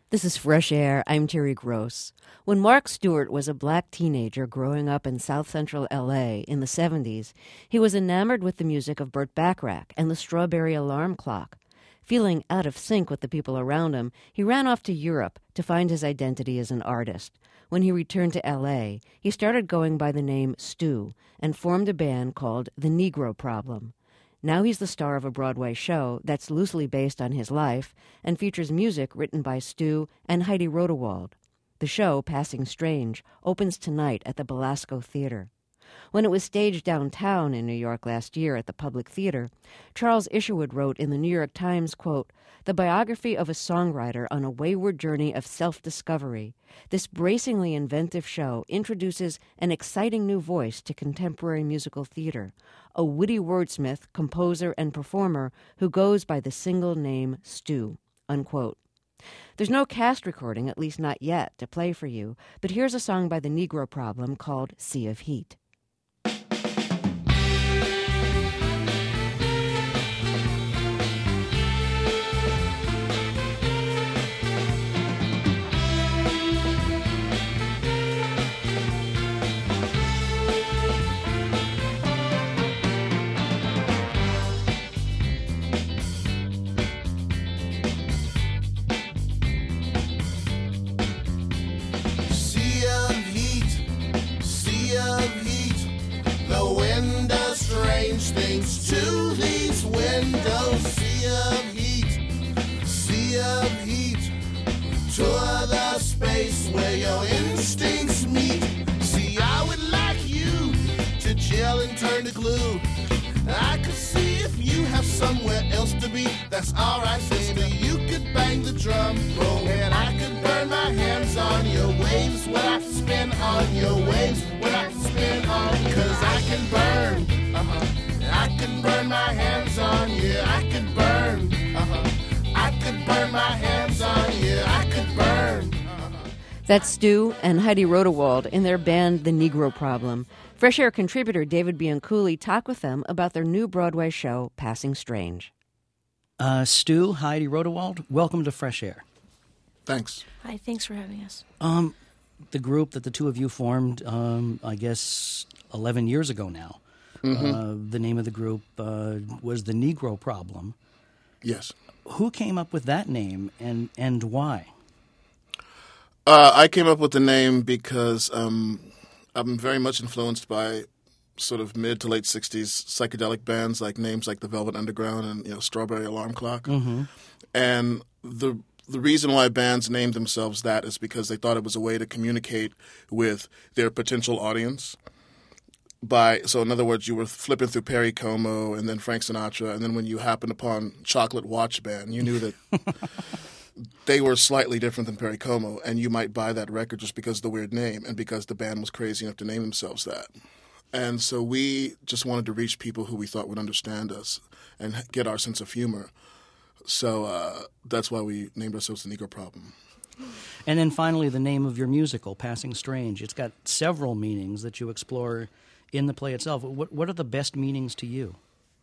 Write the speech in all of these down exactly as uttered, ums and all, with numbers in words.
This is Fresh Air. I'm Terry Gross. When Mark Stewart was a black teenager growing up in South Central L A in the seventies, he was enamored with the music of Burt Bacharach and the Strawberry Alarm Clock. Feeling out of sync with the people around him, he ran off to Europe to find his identity as an artist. When he returned to L A, he started going by the name Stu and formed a band called The Negro Problem. Now he's the star of a Broadway show that's loosely based on his life and features music written by Stu and Heidi Rodewald. The show, Passing Strange, opens tonight at the Belasco Theater. When it was staged downtown in New York last year at the Public Theater, Charles Isherwood wrote in the New York Times, quote, "The biography of a songwriter on a wayward journey of self-discovery. This bracingly inventive show introduces an exciting new voice to contemporary musical theater, a witty wordsmith, composer, and performer who goes by the single name Stu," unquote. There's no cast recording, at least not yet, to play for you, but here's a song by the Negro Problem called Sea of Heat. Things to these windows, sea of heat, sea of heat. Tour the space where your instincts meet. See, I would like you to gel and turn to glue. I could see if you have somewhere else to be. That's alright, sister, you could bang the drum roll, and I could burn my hands on your waves. What I can spin on your waves, what I can spin on, cause I can burn, uh-huh. I can burn my hands on you, I could burn, uh-huh. I could burn my hands on you, I could burn. Uh-huh. That's Stu and Heidi Rodewald in their band The Negro Problem. Fresh Air contributor David Bianculli talked with them about their new Broadway show, Passing Strange. Uh, Stu, Heidi Rodewald, welcome to Fresh Air. Thanks. Hi, thanks for having us. Um, the group that the two of you formed, um, I guess, eleven years ago now. Mm-hmm. Uh, the name of the group uh, was The Negro Problem. Yes. Who came up with that name, and, and why? Uh, I came up with the name because um, I'm very much influenced by sort of mid to late sixties psychedelic bands, like names like the Velvet Underground and you know Strawberry Alarm Clock. Mm-hmm. And the the reason why bands named themselves that is because they thought it was a way to communicate with their potential audience. By so in other words, you were flipping through Perry Como and then Frank Sinatra, and then when you happened upon Chocolate Watch Band, you knew that they were slightly different than Perry Como, and you might buy that record just because of the weird name and because the band was crazy enough to name themselves that. And so we just wanted to reach people who we thought would understand us and get our sense of humor. So uh, that's why we named ourselves The Negro Problem. And then finally, the name of your musical, Passing Strange. It's got several meanings that you explore in the play itself. What what are the best meanings to you?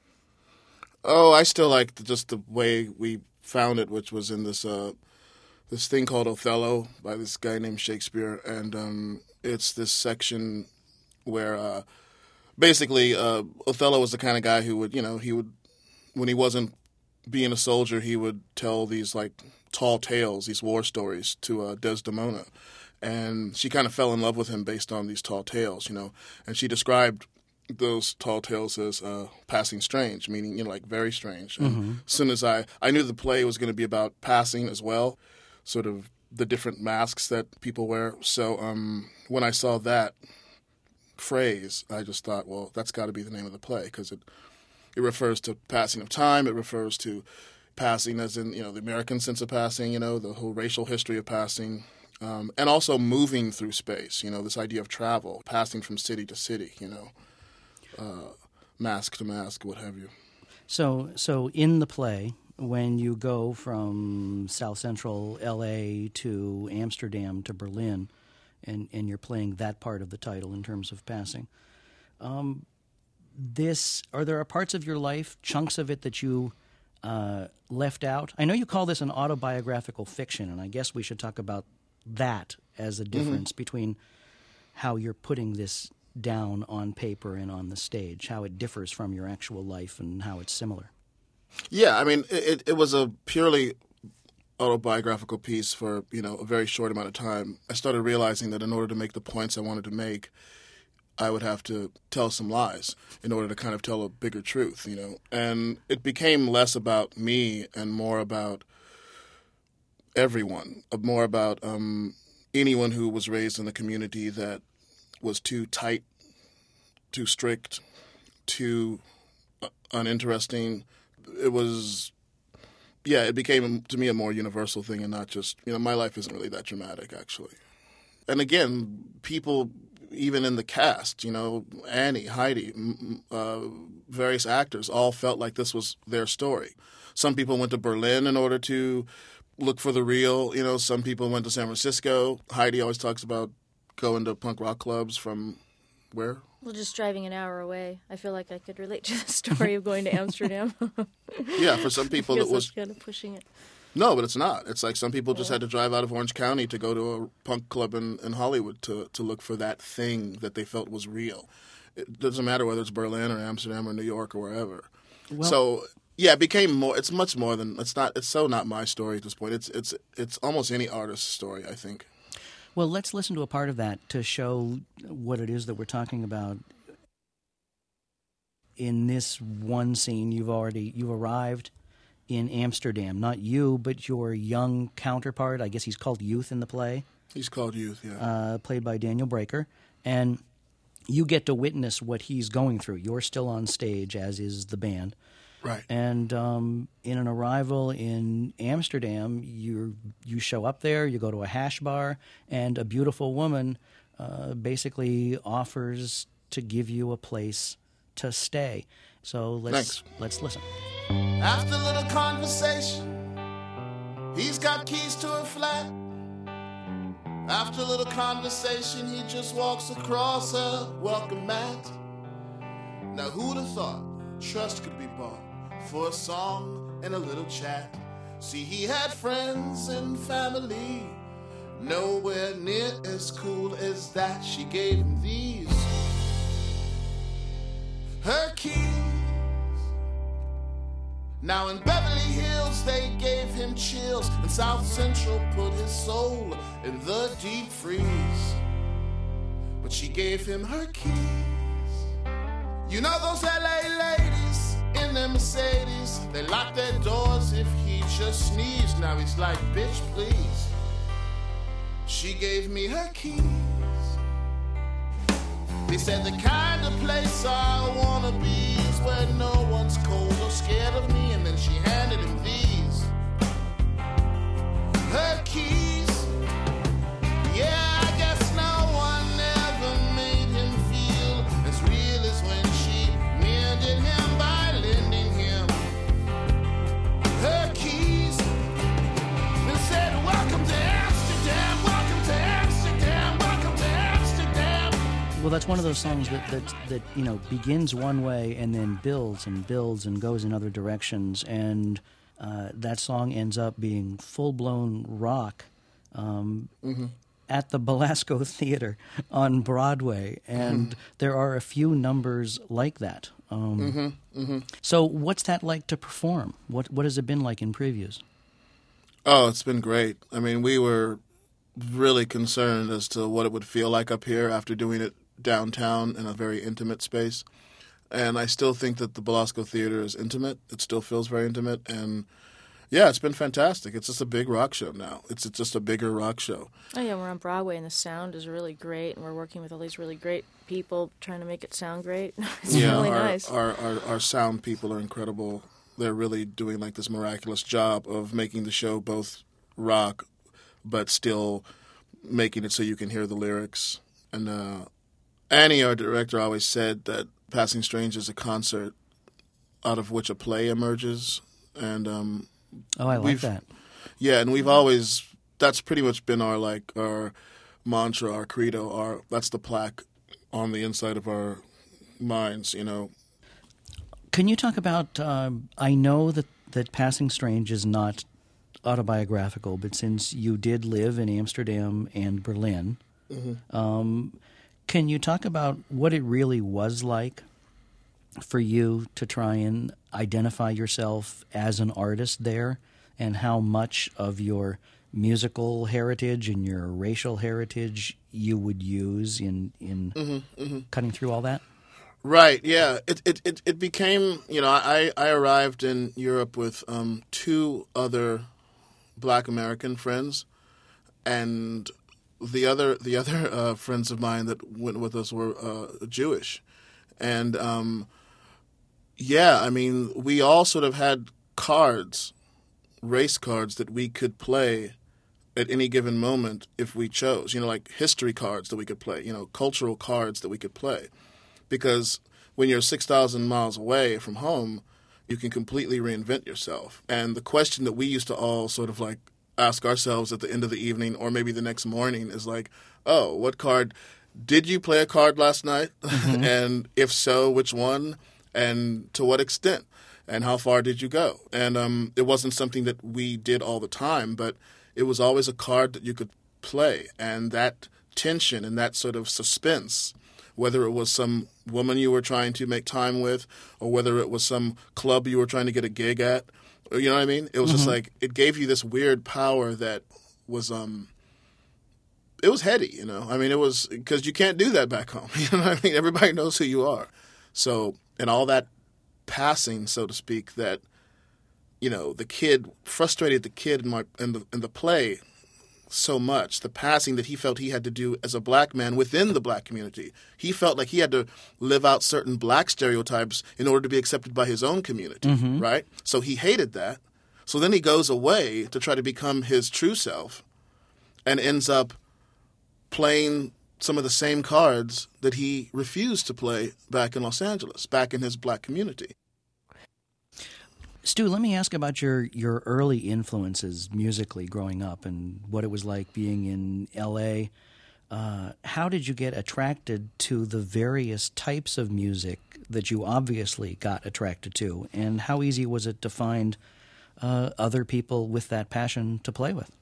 Oh, I still like the, just the way we found it, which was in this uh, this thing called Othello by this guy named Shakespeare, and um, it's this section where uh, basically uh, Othello was the kind of guy who would, you know, he would when he wasn't being a soldier, he would tell these like tall tales, these war stories to uh, Desdemona. And she kind of fell in love with him based on these tall tales, you know. And she described those tall tales as uh, passing strange, meaning, you know, like very strange. And mm-hmm. as soon as I, I knew the play was going to be about passing as well, sort of the different masks that people wear. So um, when I saw that phrase, I just thought, well, that's got to be the name of the play because it, it refers to passing of time. It refers to passing as in, you know, the American sense of passing, you know, the whole racial history of passing. Um, and also moving through space, you know, this idea of travel, passing from city to city, you know, uh, mask to mask, what have you. So, so in the play, when you go from South Central L A to Amsterdam to Berlin, and, and you're playing that part of the title in terms of passing, um, this are there parts of your life, chunks of it that you uh, left out? I know you call this an autobiographical fiction, and I guess we should talk about that as a difference mm-hmm. between how you're putting this down on paper and on the stage, how it differs from your actual life and how it's similar. Yeah, I mean, it, it was a purely autobiographical piece for, you know, a very short amount of time. I started realizing that in order to make the points I wanted to make, I would have to tell some lies in order to kind of tell a bigger truth, you know. And it became less about me and more about everyone, more about um, anyone who was raised in a community that was too tight, too strict, too uh, uninteresting. It was, yeah, it became to me a more universal thing and not just, you know, my life isn't really that dramatic, actually. And again, people, even in the cast, you know, Annie, Heidi, uh, various actors all felt like this was their story. Some people went to Berlin in order to look for the real, you know, some people went to San Francisco. Heidi always talks about going to punk rock clubs from where? Well, just driving an hour away. I feel like I could relate to the story of going to Amsterdam. Yeah, for some people it was kind of pushing it. No, but it's not. It's like some people just had to drive out of Orange County to go to a punk club in, in Hollywood to, to look for that thing that they felt was real. It doesn't matter whether it's Berlin or Amsterdam or New York or wherever. Well, so yeah, it became more. It's much more than it's not. It's so not my story at this point. It's it's it's almost any artist's story, I think. Well, let's listen to a part of that to show what it is that we're talking about. In this one scene, you've already you've arrived in Amsterdam. Not you, but your young counterpart. I guess he's called Youth in the play. He's called Youth, yeah. Uh, played by Daniel Breaker. And you get to witness what he's going through. You're still on stage, as is the band. Right. And um, in an arrival in Amsterdam, you you show up there, you go to a hash bar, and a beautiful woman uh, basically offers to give you a place to stay. So let's Thanks. let's listen. After a little conversation, he's got keys to a flat. After a little conversation, he just walks across a welcome mat. Now who'd have thought trust could be bought for a song and a little chat? See, he had friends and family, nowhere near as cool as that. She gave him these, her keys. Now in Beverly Hills they gave him chills, and South Central put his soul in the deep freeze. But she gave him her keys. You know those L A ladies in their Mercedes, they lock their doors if he just sneezed. Now he's like, bitch, please. She gave me her keys. They said the kind of place I wanna be is where no one's cold or scared of me. And then she handed him these, her keys. Yeah, I guess no one ever made him feel as real as when she mended him by lending him her keys and said, welcome to Amsterdam, welcome to Amsterdam, welcome to Amsterdam. Well, that's one of those songs that, that, that you know, begins one way and then builds and builds and goes in other directions. And uh, that song ends up being full-blown rock um, mm-hmm. at the Belasco Theater on Broadway. And mm-hmm. there are a few numbers like that. Um, mm-hmm. Mm-hmm. So what's that like to perform? What What has it been like in previews? Oh, it's been great. I mean, we were really concerned as to what it would feel like up here after doing it downtown in a very intimate space. And I still think that the Belasco Theater is intimate. It still feels very intimate. And, yeah, it's been fantastic. It's just a big rock show now. It's, it's just a bigger rock show. Oh, yeah, we're on Broadway, and the sound is really great, and we're working with all these really great people trying to make it sound great. It's yeah, really our, nice. Our, our, our sound people are incredible. They're really doing, like, this miraculous job of making the show both rock but still making it so you can hear the lyrics. And uh, Annie, our director, always said that Passing Strangers is a concert out of which a play emerges. And um, oh, I like that. Yeah, and we've always, that's pretty much been our, like, our mantra, our credo, our that's the plaque on the inside of our minds, you know. Can you talk about, um, I know that that Passing Strange is not autobiographical, but since you did live in Amsterdam and Berlin, mm-hmm. um, can you talk about what it really was like for you to try and identify yourself as an artist there, and how much of your musical heritage and your racial heritage you would use in, in mm-hmm, mm-hmm. cutting through all that? Right, yeah. It it, it, it became, you know, I, I arrived in Europe with um, two other Black American friends, and the other the other uh, friends of mine that went with us were uh, Jewish. And, um, yeah, I mean, we all sort of had cards, race cards that we could play at any given moment if we chose, you know, like history cards that we could play, you know, cultural cards that we could play. Because when you're six thousand miles away from home, you can completely reinvent yourself. And the question that we used to all sort of like ask ourselves at the end of the evening or maybe the next morning is like, oh, what card, did you play a card last night? Mm-hmm. And if so, which one? And to what extent? And how far did you go? And um, it wasn't something that we did all the time, but it was always a card that you could play. And that tension and that sort of suspense, whether it was some woman you were trying to make time with or whether it was some club you were trying to get a gig at, you know what I mean? It was mm-hmm. just like, it gave you this weird power that was, um, it was heady, you know? I mean, it was, because you can't do that back home, you know what I mean? Everybody knows who you are. So, and all that passing, so to speak, that, you know, the kid, frustrated the kid in, my, in, the, in the play so much, the passing that he felt he had to do as a black man within the black community. He felt like he had to live out certain black stereotypes in order to be accepted by his own community, mm-hmm. right? So he hated that. So then he goes away to try to become his true self and ends up playing some of the same cards that he refused to play back in Los Angeles, back in his black community. Stu, let me ask about your, your early influences musically growing up and what it was like being in L A. Uh, how did you get attracted to the various types of music that you obviously got attracted to, and how easy was it to find uh, other people with that passion to play with?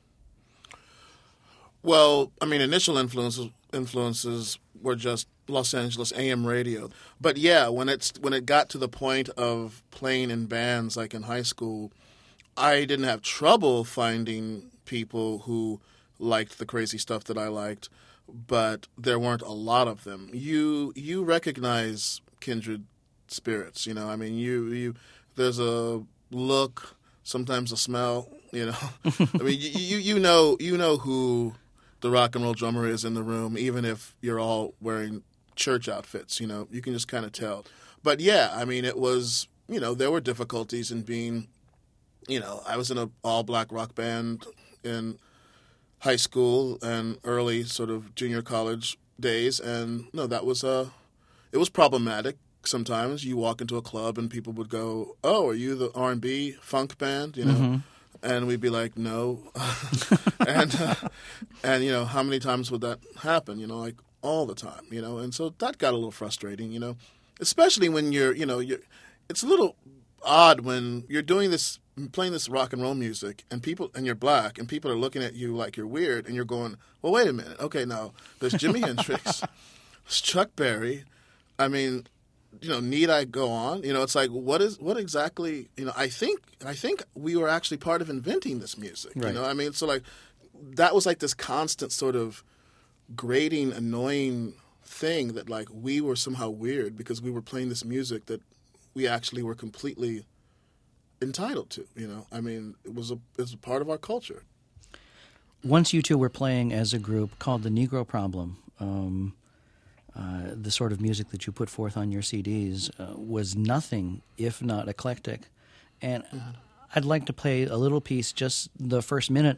Well, I mean, initial influences influences were just Los Angeles A M radio. But yeah, when it's when it got to the point of playing in bands like in high school, I didn't have trouble finding people who liked the crazy stuff that I liked, but there weren't a lot of them. You you recognize kindred spirits, you know. I mean, you you there's a look, sometimes a smell, you know. I mean, you, you you know you know who the rock and roll drummer is in the room, even if you're all wearing church outfits, you know, you can just kind of tell. But yeah, I mean, it was, you know, there were difficulties in being, you know, I was in an all-black rock band in high school and early sort of junior college days, and no, that was, uh, it was problematic. Sometimes you walk into a club and people would go, oh, are you the R and B funk band, you know? Mm-hmm. And we'd be like, no. and, uh, and, you know, how many times would that happen? You know, like all the time, you know. And so that got a little frustrating, you know, especially when you're, you know, you're, it's a little odd when you're doing this, playing this rock and roll music and people, and you're black and people are looking at you like you're weird and you're going, well, wait a minute. Okay, now there's Jimi Hendrix, there's Chuck Berry. I mean, you know, need I go on? You know, it's like, what is, what exactly, you know, I think, I think we were actually part of inventing this music, right. You know, I mean, so like, that was like this constant sort of grating, annoying thing that like we were somehow weird because we were playing this music that we actually were completely entitled to, you know, I mean, it was a, it was a part of our culture. Once you two were playing as a group called the Negro Problem, um, Uh, the sort of music that you put forth on your C Ds uh, was nothing if not eclectic. And mm-hmm. I'd like to play a little piece, just the first minute,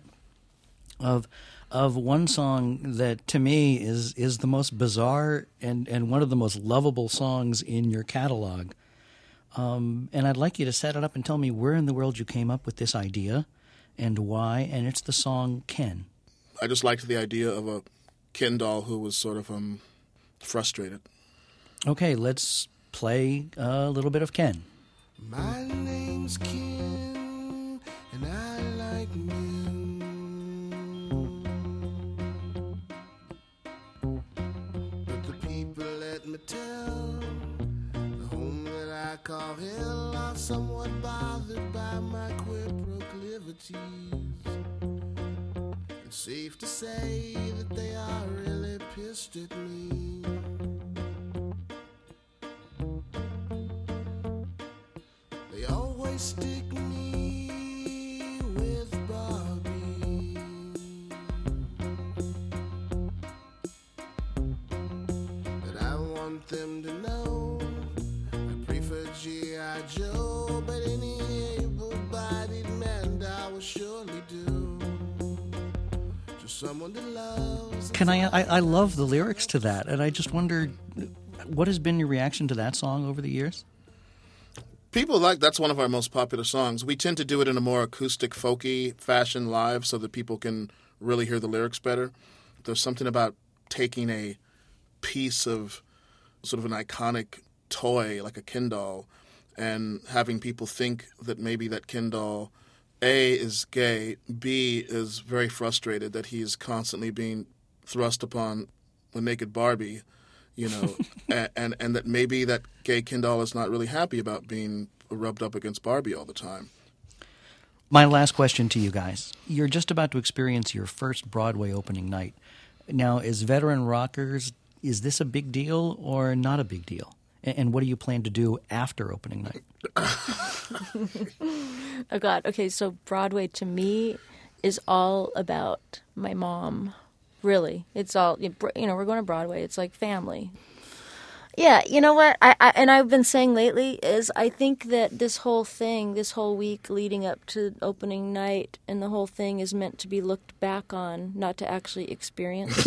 of of one song that to me is is the most bizarre and, and one of the most lovable songs in your catalog. Um, and I'd like you to set it up and tell me where in the world you came up with this idea and why. And it's the song Ken. I just liked the idea of a Ken doll who was sort of... um. frustrated. Okay, let's play a little bit of Ken. My name's Ken. and I like men. But the people, let me tell, the home that I call hell are somewhat bothered by my queer proclivities. It's safe to say that they are really pissed at me. They always stick me with Barbie, but I want them to know I prefer G I. Joe, but any able-bodied man I will surely do. Just someone that loves. Can I, I? I love the lyrics to that, and I just wondered, what has been your reaction to that song over the years? People like, that's one of our most popular songs. We tend to do it in a more acoustic, folky fashion live so that people can really hear the lyrics better. There's something about taking a piece of sort of an iconic toy like a Ken doll and having people think that maybe that Ken doll, A, is gay, B, is very frustrated that he's constantly being thrust upon the naked Barbie, you know, and, and and that maybe that gay Ken doll is not really happy about being rubbed up against Barbie all the time. My last question to you guys. You're just about to experience your first Broadway opening night. Now, as veteran rockers, is this a big deal or not a big deal? And what do you plan to do after opening night? Oh, God. Okay, so Broadway to me is all about my mom. Really. It's all, you know, we're going to Broadway. It's like family. Yeah, you know what? I, I and I've been saying lately is I think that this whole thing, this whole week leading up to opening night, and the whole thing is meant to be looked back on, not to actually experience.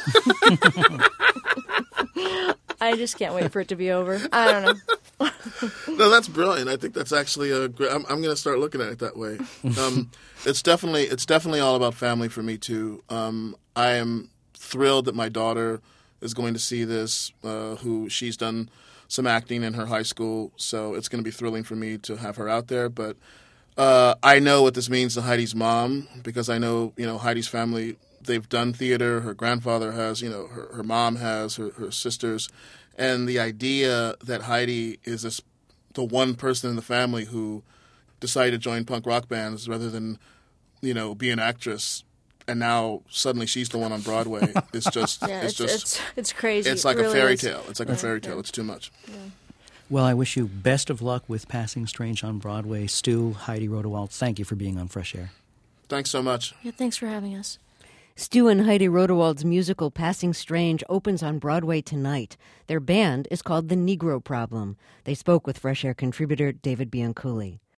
I just can't wait for it to be over. I don't know. No, that's brilliant. I think that's actually a great. I'm, I'm going to start looking at it that way. Um, it's definitely it's definitely all about family for me too. Um, I am thrilled that my daughter is going to see this. Uh, who she's done some acting in her high school, so it's going to be thrilling for me to have her out there. But uh, I know what this means to Heidi's mom because I know you know Heidi's family. They've done theater. Her grandfather has, you know, her, her mom has, her, her sisters. And the idea that Heidi is this, the one person in the family who decided to join punk rock bands rather than, you know, be an actress, and now suddenly she's the one on Broadway, is just, Yeah, it's, it's, just, it's it's crazy. it's like It a really fairy is. tale. It's like Yeah, a fairy tale. yeah. It's too much. Well, I wish you best of luck with Passing Strange on Broadway. Stu, Heidi Rodewald, thank you for being on Fresh Air. Thanks so much. Yeah, thanks for having us. Stu and Heidi Rodewald's musical Passing Strange opens on Broadway tonight. Their band is called The Negro Problem. They spoke with Fresh Air contributor David Bianculli.